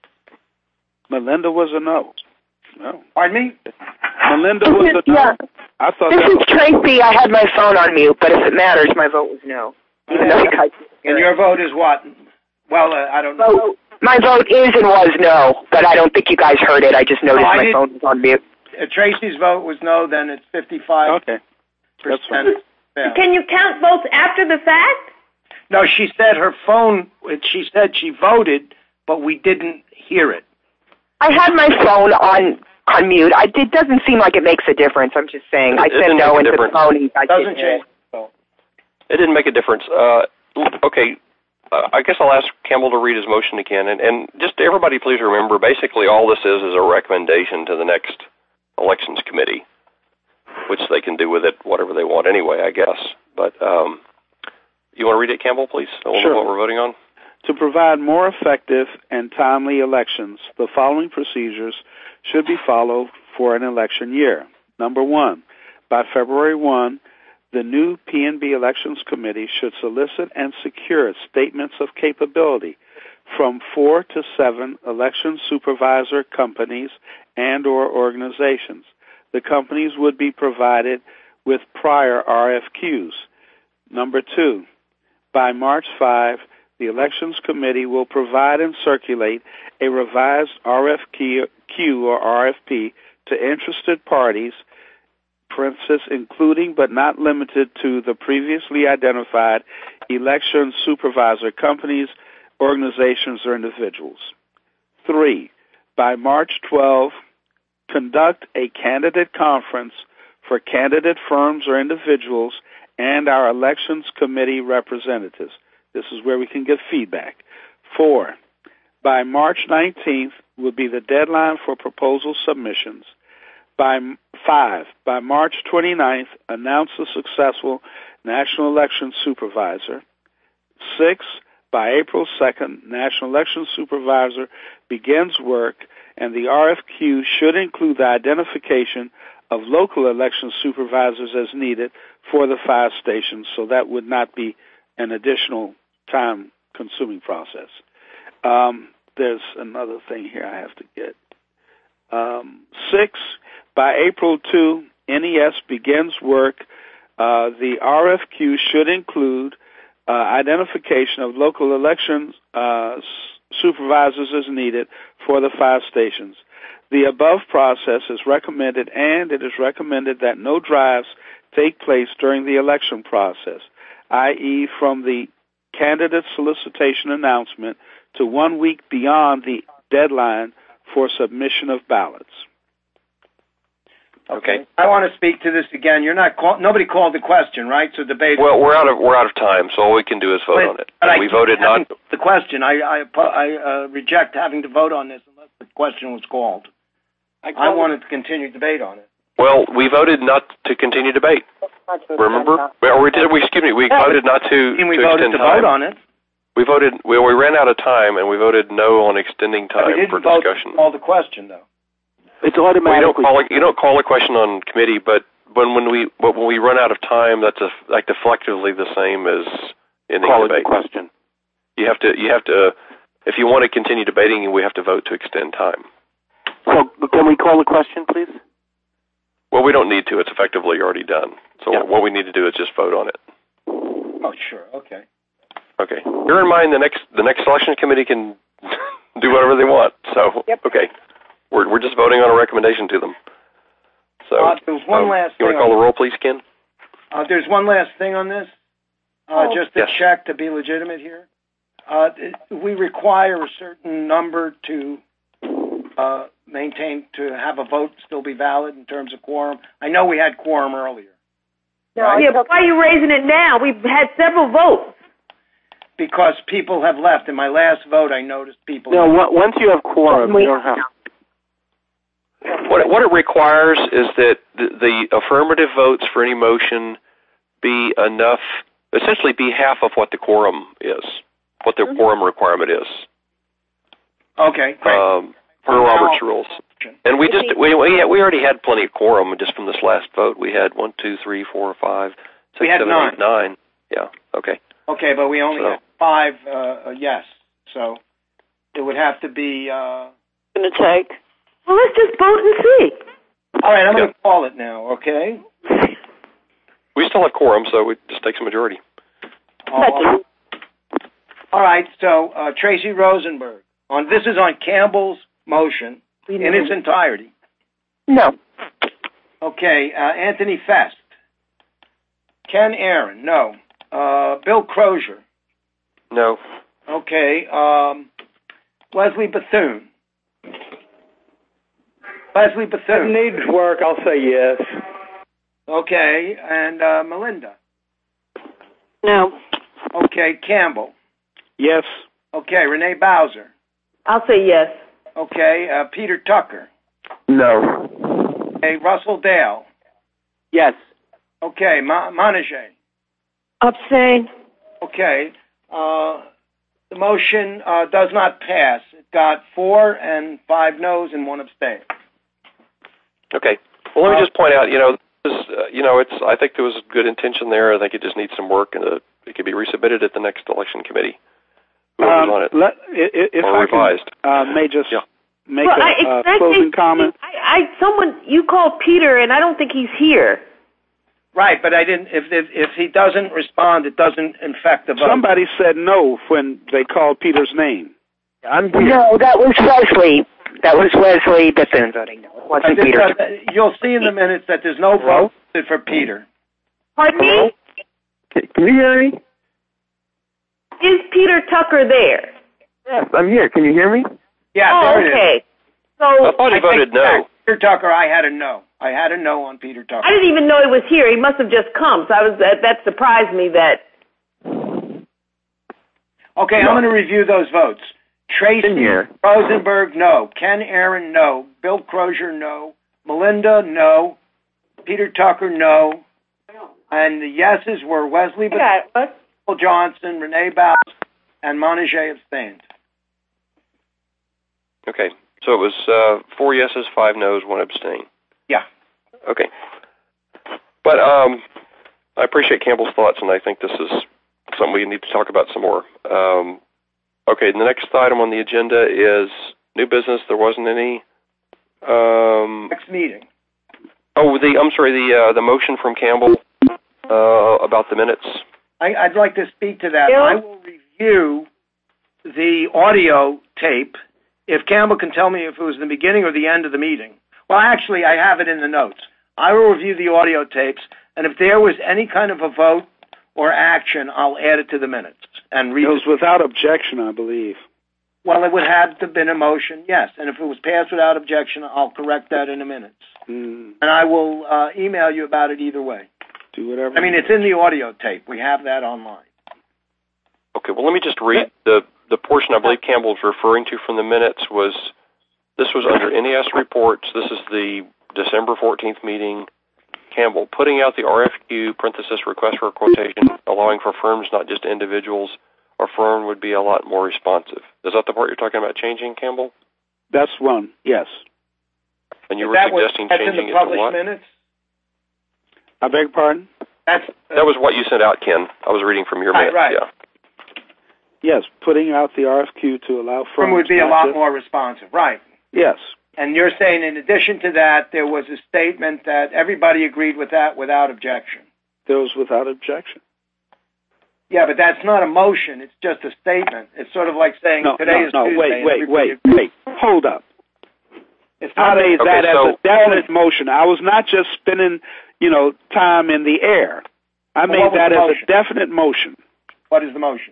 Melinda was a no. No. Pardon me? Melinda was a no. Yeah. I thought This that is was Tracy. I had my phone on mute, but if it matters, my vote was no. Even though you guys. And your vote is what? Well, uh, I don't know. So, my vote is and was no, but I don't think you guys heard it. I just noticed Oh, I my did- phone was on mute. Uh, Tracy's vote was no, then it's fifty-five okay. That's fine. percent. Yeah. Can you count votes after the fact? No, she said her phone, she said she voted, but we didn't hear it. I had my phone on on mute. I, it doesn't seem like it makes a difference. I'm just saying. It- I it said didn't no make a into the difference. phone. and I Doesn't didn't hear change. it. So, It didn't make a difference. Uh, okay. Uh, I guess I'll ask Campbell to read his motion again, and, and just everybody, please remember. Basically, all this is is a recommendation to the next elections committee, which they can do with it whatever they want anyway, I guess. But um, you want to read it, Campbell, please? I wonder Sure. what we're voting on. To provide more effective and timely elections, the following procedures should be followed for an election year. Number one, by February first, the new P and B Elections Committee should solicit and secure statements of capability from four to seven election supervisor companies and or organizations. The companies would be provided with prior R F Qs. Number two, by March fifth, the Elections Committee will provide and circulate a revised R F Q or R F P to interested parties, parenthesis, including but not limited to the previously identified election supervisor companies, organizations, or individuals. Three, by March twelfth, conduct a candidate conference for candidate firms or individuals and our Elections Committee representatives. This is where we can get feedback. Four, by March nineteenth will be the deadline for proposal submissions. By five, by March twenty-ninth, announce the successful National Election Supervisor. Six, by April second, National Election Supervisor begins work, and the R F Q should include the identification of local election supervisors as needed for the five stations, so that would not be an additional time-consuming process. Um, there's another thing here I have to get. Um, six, by April second, N E S begins work. Uh, the R F Q should include uh, identification of local elections uh, supervisors as needed for the five stations. The above process is recommended, and it is recommended that no drives take place during the election process, that is from the candidate solicitation announcement to one week beyond the deadline for submission of ballots. Okay. I want to speak to this again. You're not call, nobody called the question, right? So debate. Well, we're out of we're out of time, so all we can do is vote but, on it. But I we voted not the question. I I, I uh, reject having to vote on this unless the question was called. I, I wanted to continue debate on it. Well, we voted not to continue debate. Remember? Or we did. We excuse me. We voted not to, we to voted extend to time. vote on it. We voted. We, we ran out of time, and we voted no on extending time we didn't for vote discussion. To call the question though. It's automatic. Well, you don't call it. You don't call a question on committee, but when when we but when we run out of time, that's a, like deflectively the same as ending call debate. The question. You have to. You have to. If you want to continue debating, we have to vote to extend time. So can we call the question, please? Well, we don't need to. It's effectively already done. So yeah. What we need to do is just vote on it. Oh, sure. Okay. Okay. Bear in mind the next the next selection committee can do whatever they want. So yep. Okay. We're we're just voting on a recommendation to them. So uh, there's one um, last. You want to call the roll, please, Ken? Uh, there's one last thing on this, uh, oh. just to yes. check to be legitimate here. Uh, we require a certain number to uh, maintain to have a vote still be valid in terms of quorum. I know we had quorum earlier. No, right? Yeah, but why are you raising it now? We've had several votes. Because people have left. In my last vote, I noticed people. No, left. Once you have quorum, we, you don't have. What, what it requires is that the, the affirmative votes for any motion be enough, essentially be half of what the quorum is, what the mm-hmm. quorum requirement is. Okay. Um, per Robert's rules. And we just, we, we we already had plenty of quorum just from this last vote. We had one, two, three, four, five, six, we had seven, nine. eight, nine. Yeah, okay. Okay, but we only so. had five uh, yes. So it would have to be... Uh, going to take... Well, let's just vote and see. All right, I'm yeah. going to call it now, okay? We still have quorum, so it just takes a majority. Uh, all right, so uh, Tracy Rosenberg. On This is on Campbell's motion in its entirety. No. Okay, uh, Anthony Fest. Ken Aaron, no. Uh, Bill Crozier. No. Okay, um, Leslie Bethune. Leslie Bethune. It needs work, I'll say yes. Okay, and uh, Melinda. No. Okay, Campbell. Yes. Okay, Renee Bowser. I'll say yes. Okay, uh, Peter Tucker. No. Okay, Russell Dale. Yes. Okay, Ma- Montague. Abstain. Okay, uh, the motion uh, does not pass. It got four and five noes and one abstain. Okay. Well, let me just point out, you know, this, uh, you know, it's. I think there was good intention there. I think it just needs some work, and uh, it could be resubmitted at the next election committee. Um, on it, let, if if or I revised. can, uh, may just yeah. make well, a I, uh, closing comment. I, I, someone you called Peter, and I don't think he's here. Right, but I didn't. If if, if he doesn't respond, it doesn't infect the vote. Somebody said no when they called Peter's name. I'm no, that was Leslie. That was Leslie Bethune voting no. It wasn't Peter. Uh, you'll see in the minutes that there's no vote for Peter. Pardon me? Can you hear me? Is Peter Tucker there? Yes, I'm here. Can you hear me? Yeah, oh, there it okay. is. So I thought he I voted no. Peter Tucker, I had a no. I had a no on Peter Tucker. I didn't even know he was here. He must have just come. So I was that, that surprised me that. Okay, no. I'm going to review those votes. Tracy Rosenberg, no. Ken Aaron, no. Bill Crozier, no. Melinda, no. Peter Tucker, no. And the yeses were Wesley Bethune, Johnson, Renee Bowes, and Montague abstained. Okay, so it was uh, four yeses, five noes, one abstain. Yeah. Okay. But um, I appreciate Campbell's thoughts, and I think this is something we need to talk about some more. Um, okay, the next item on the agenda is new business. There wasn't any. Um, next meeting. Oh, the I'm sorry, the uh, the motion from Campbell uh, about the minutes. I, I'd like to speak to that. Bill? I will review the audio tape if Campbell can tell me if it was the beginning or the end of the meeting. Well, actually, I have it in the notes. I will review the audio tapes, and if there was any kind of a vote or action, I'll add it to the minutes and read it. was without objection, I believe. Well, it would have to have been a motion, yes. And if it was passed without objection, I'll correct that in the minutes. Mm. And I will uh, email you about it either way. Do whatever. I mean, it's in the audio tape. We have that online. Okay, well, let me just read the, the portion I believe Campbell was referring to from the minutes was, this was under N E S reports. This is the December fourteenth meeting. Campbell, putting out the R F Q, parenthesis, request for a quotation, allowing for firms, not just individuals, our firm would be a lot more responsive. Is that the part you're talking about changing, Campbell? That's one, yes. And you Is were that suggesting what, that's changing in the it to published what? minutes? I beg your pardon? That's, uh, That was what you sent out, Ken. I was reading from your Right, minutes. right. Yeah. Yes, putting out the R F Q to allow firms. firm would be a not lot just- more responsive, right. Yes. And you're saying in addition to that, there was a statement that everybody agreed with that without objection. There was without objection. Yeah, but that's not a motion. It's just a statement. It's sort of like saying No, today no, is no, Tuesday. wait, and wait, everybody wait, agrees. wait. Hold up. It's I not a- made Okay, that so- as a definite motion. I was not just spending, you know, time in the air. I Well, made what was that the as motion? a definite motion. What is the motion?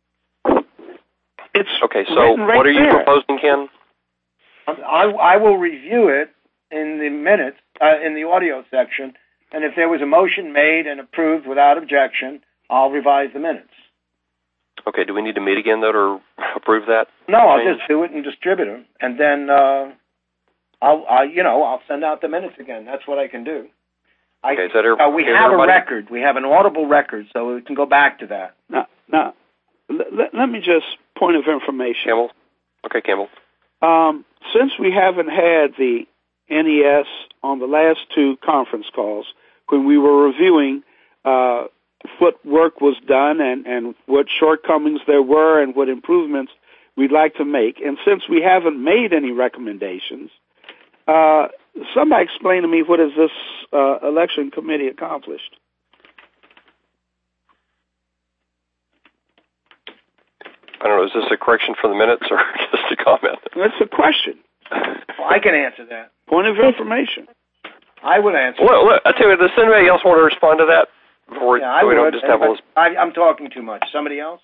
It's Okay, so written right what are you there. proposing, Ken? I, I will review it in the minutes, uh, in the audio section, and if there was a motion made and approved without objection, I'll revise the minutes. Okay, do we need to meet again, though, to approve that? No, I'll change? just do it and distribute them, and then uh, I'll, I, you know, I'll send out the minutes again. That's what I can do. I, Okay, is that every- uh, we is have everybody- a record. We have an audible record, so we can go back to that. Now, now let, let, let me just point of information. Campbell? Okay, Campbell. Um, since we haven't had the N E S on the last two conference calls, when we were reviewing uh, what work was done and, and what shortcomings there were and what improvements we'd like to make, and since we haven't made any recommendations, uh, somebody explain to me, what has this uh, election committee accomplished? I don't know, is this a correction for the minutes or just a comment? That's a question. Well, I can answer that. Point of information. I would answer. Well, look, I tell you, does anybody else want to respond to that? Before Yeah, I so we would. don't just have all this... I, I'm talking too much. Somebody else?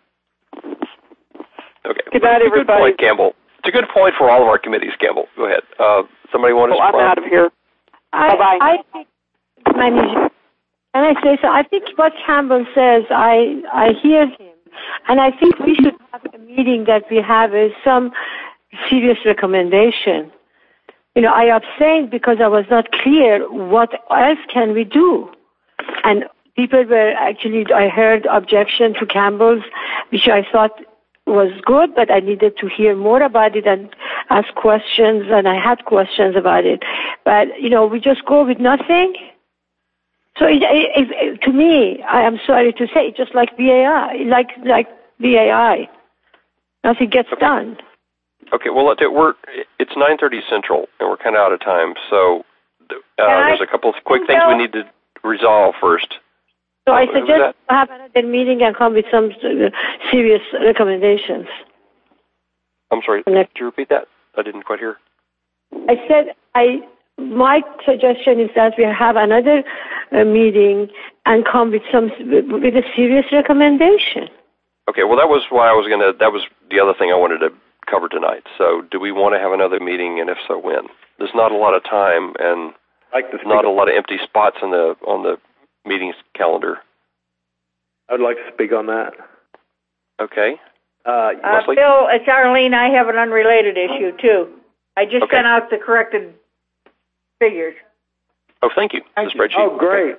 Okay. Good night, It's a good everybody. point, Campbell. It's a good point for all of our committees, Campbell. Go ahead. Uh, somebody want to Oh, I'm respond? out of here. I, Bye-bye. I think, my name is, and I say so. I think what Campbell says, I I hear him, and I think we should have a meeting that we have uh, some serious recommendation. You know, I abstained because I was not clear what else can we do, and people were actually. I heard objection to Campbell's, which I thought was good, but I needed to hear more about it and ask questions, and I had questions about it. But, you know, we just go with nothing. So it, it, it, to me, I am sorry to say, it's just like B A I, like like B A I. Nothing gets Okay. done. Okay, well, let's do- we're, it's nine thirty Central, and we're kind of out of time, so uh, I- there's a couple of quick things we need to resolve first. So I Uh, was suggest that- to have another meeting and come with some uh, serious recommendations. I'm sorry, Next. could you repeat that? I didn't quite hear. I said I. My suggestion is that we have another uh, meeting and come with some with a serious recommendation. Okay, well, that was why I was going to, that was the other thing I wanted to cover tonight. So do we want to have another meeting, and if so, when? There's not a lot of time and I'd like to speak not a lot of empty spots on the on the meetings calendar. I'd like to speak on that. Okay. Uh, Uh, Leslie? Bill, it's Arlene. I have an unrelated issue, too. I just Okay. sent out the corrected figures. Oh, thank you. Thank the you. spreadsheet. oh, great.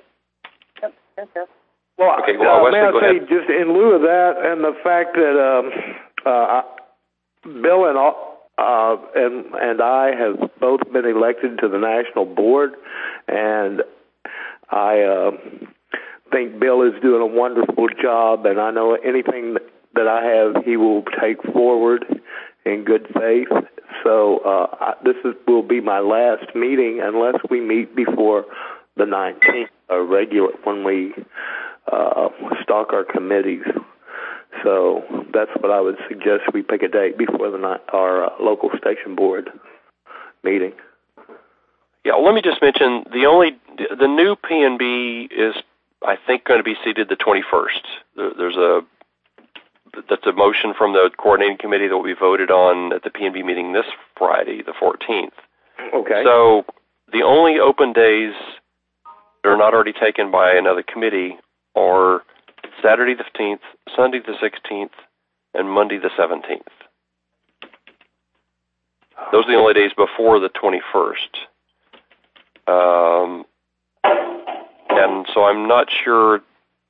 Well, Okay, well, uh, Wesley, may I go say, ahead. just in lieu of that, and the fact that um, uh, Bill and uh, and and I have both been elected to the national board, and I uh, think Bill is doing a wonderful job, and I know anything that I have, he will take forward in good faith. so uh, I, this is, will be my last meeting unless we meet before the nineteenth, a regular when we uh, stock our committees. So that's what I would suggest. We pick a date before the ni- our uh, local station board meeting. Yeah, well, let me just mention the only the new P N B is, I think, going to be seated the twenty-first. There's a that's a motion from the coordinating committee that will be voted on at the P N B meeting this Friday, the fourteenth. Okay. So the only open days that are not already taken by another committee are Saturday the fifteenth, Sunday the sixteenth, and Monday the seventeenth. Those are the only days before the twenty-first. Um, and so I'm not sure.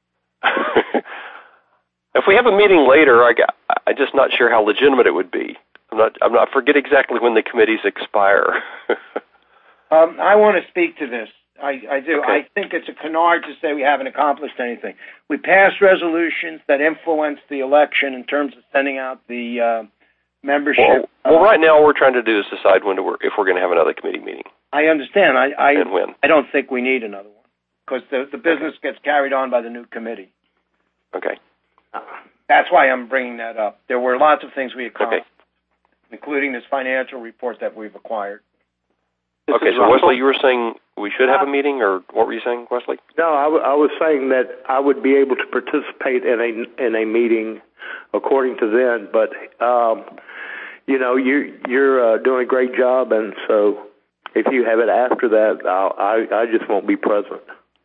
If we have a meeting later, I, I'm just not sure how legitimate it would be. I'm not. I'm not. Forget exactly when the committees expire. um, I want to speak to this. I, I do. Okay. I think it's a canard to say we haven't accomplished anything. We passed resolutions that influence the election in terms of sending out the uh, membership. Well, well, right now, all we're trying to do is decide when to work, if we're going to have another committee meeting. I understand. I, I, and when. I don't think we need another one because the, the business okay. gets carried on by the new committee. Okay. That's why I'm bringing that up. There were lots of things we accomplished, okay. including this financial report that we've acquired. This okay, so Wesley, you were saying we should have a meeting, or what were you saying, Wesley? No, I, w- I was saying that I would be able to participate in a in a meeting according to then, but um, you know, you you're uh, doing a great job, and so if you have it after that, I'll, I I just won't be present.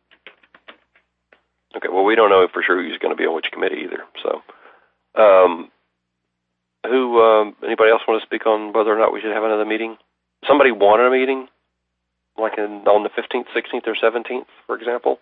Okay, well, we don't know for sure who's going to be on which committee either. So, um, who? Um, anybody else want to speak on whether or not we should have another meeting? Somebody wanted a meeting, like in, on the fifteenth, sixteenth, or seventeenth, for example?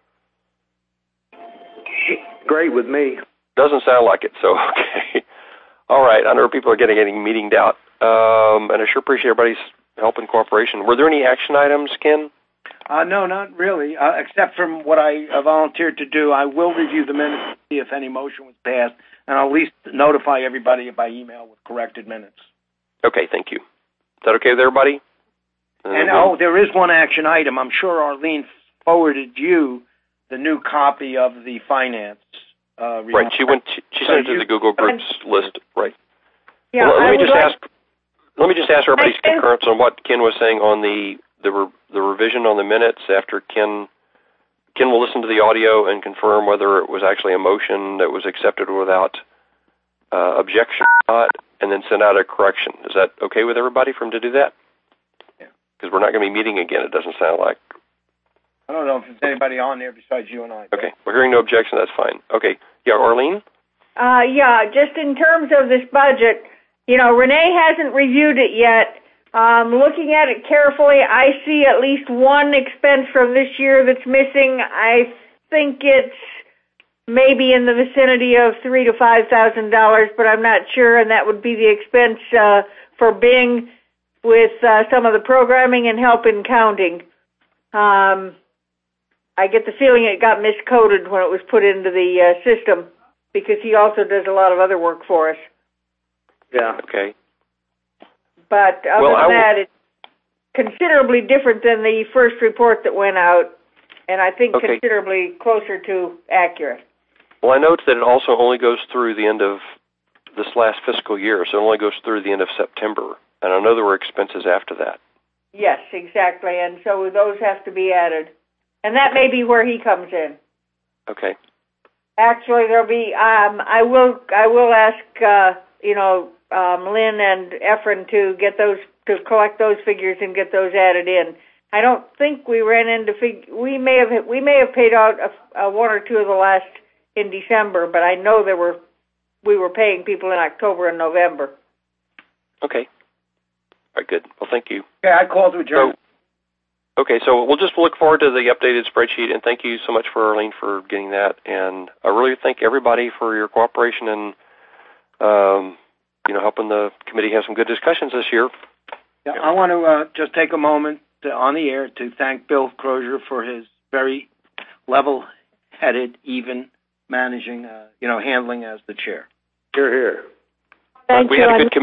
Great with me. Doesn't sound like it, so okay. All right, I know people are getting getting meetinged out, um, and I sure appreciate everybody's help and cooperation. Were there any action items, Ken? Uh, no, not really, uh, except from what I uh, volunteered to do. I will review the minutes to see if any motion was passed, and I'll at least notify everybody by email with corrected minutes. Okay, thank you. Is that okay with everybody? Uh, and, oh, there is one action item. I'm sure Arlene forwarded you the new copy of the finance uh, report. Right, she went. She, she sent it to the Google Groups list, right. Yeah, well, let I me just like, ask. Let me just ask everybody's I, concurrence on what Ken was saying on the the, re, the revision on the minutes after Ken. Ken will listen to the audio and confirm whether it was actually a motion that was accepted without uh, objection or not, and then send out a correction. Is that okay with everybody for him to do that? Yeah. Because we're not going to be meeting again, it doesn't sound like. I don't know if there's anybody on there besides you and I. Okay, we're hearing no objection, that's fine. Okay, yeah, Arlene? Uh, yeah, just in terms of this budget, you know, Renee hasn't reviewed it yet. Um, looking at it carefully, I see at least one expense from this year that's missing. I think it's maybe in the vicinity of three to five thousand dollars, but I'm not sure. And that would be the expense uh, for Bing with uh, some of the programming and help in counting. Um, I get the feeling it got miscoded when it was put into the uh, system because he also does a lot of other work for us. Yeah. Okay. But other well, than w- that, it's considerably different than the first report that went out, and I think okay. considerably closer to accurate. Well, I note that it also only goes through the end of this last fiscal year, so it only goes through the end of September, and I know there were expenses after that. Yes, exactly, and so those have to be added. And that may be where he comes in. Okay. Actually, there'll be, um, I will I will ask, uh, you know, um, Lynn and Efren to get those, to collect those figures and get those added in. I don't think we ran into, fig- we may have, we may have paid out a, a one or two of the last in December, but I know there were, we were paying people in October and November. Okay. All right, good. Well, thank you. Yeah, I called to adjourn. So, okay, so we'll just look forward to the updated spreadsheet, and thank you so much for Arlene for getting that. And I really thank everybody for your cooperation and, um, you know, helping the committee have some good discussions this year. Yeah, I want to uh, just take a moment to, on the air to thank Bill Crozier for his very level-headed, even managing, uh, you know, handling as the chair. Here, here. Thank we you. had a good committee.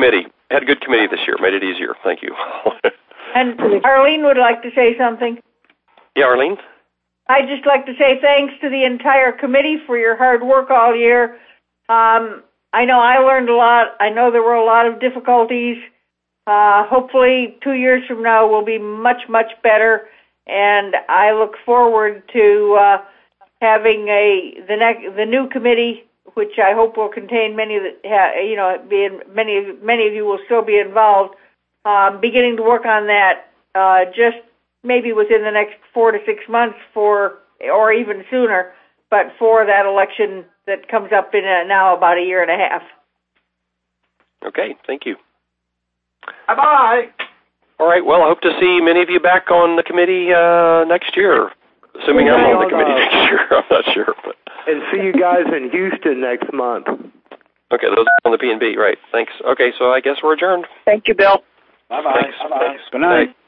had a good committee this year. Made it easier. Thank you. And Arlene would like to say something. Yeah, Arlene? I'd just like to say thanks to the entire committee for your hard work all year. Um, I know I learned a lot. I know there were a lot of difficulties. Uh, hopefully two years from now we'll be much, much better. And I look forward to uh, having a the next the new committee, which I hope will contain many of the, you know, be in, many of many of you will still be involved. Um, beginning to work on that uh, just maybe within the next four to six months for, or even sooner, but for that election that comes up in a, now about a year and a half. Okay, thank you. Bye-bye. All right, well, I hope to see many of you back on the committee uh, next year, assuming I'm on the committee uh, next year. I'm not sure. But. And see you guys in Houston next month. Okay, those are on the P and B, right. Thanks. Okay, so I guess we're adjourned. Thank you, Bill. Bye-bye. Thanks. Bye-bye. Thanks. Good night.